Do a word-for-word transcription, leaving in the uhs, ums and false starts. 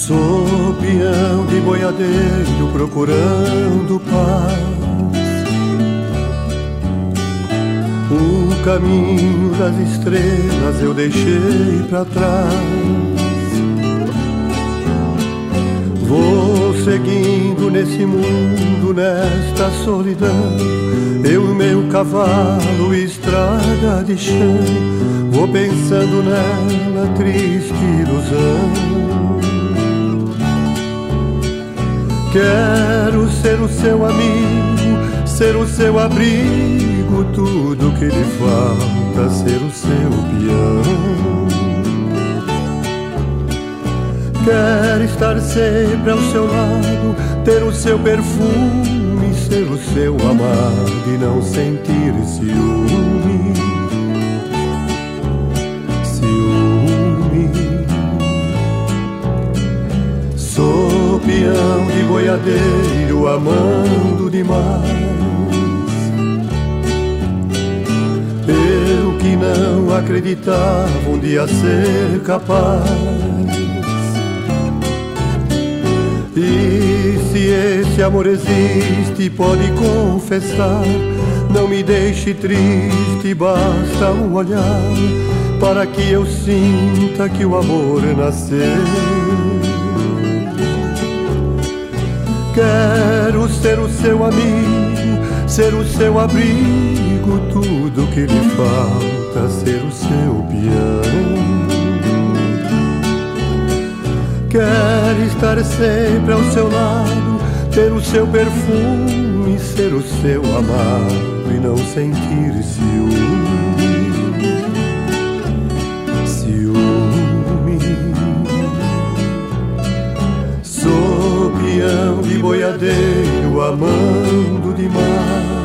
Sou peão de boiadeiro procurando paz. O caminho das estrelas eu deixei pra trás. Vou seguindo nesse mundo, nesta solidão, eu e meu cavalo, estrada de chão. Vou pensando nela, triste ilusão. Quero ser o seu amigo, ser o seu abrigo, tudo que lhe falta, ser o seu peão. Quero estar sempre ao seu lado, ter o seu perfume, ser o seu amado e não sentir ciúme. Ciúme. Sou peão de boiadeiro, amando demais. Eu que não acreditava um dia ser capaz. E se esse amor existe, pode confessar. Não me deixe triste, basta um olhar para que eu sinta que o amor nasceu. Quero ser o seu amigo, ser o seu abrigo, tudo que lhe falta, ser o seu peão. Quero estar sempre ao seu lado, ter o seu perfume, ser o seu amado e não sentir ciúme. Ciúme. Sou peão de boiadeiro, amando demais.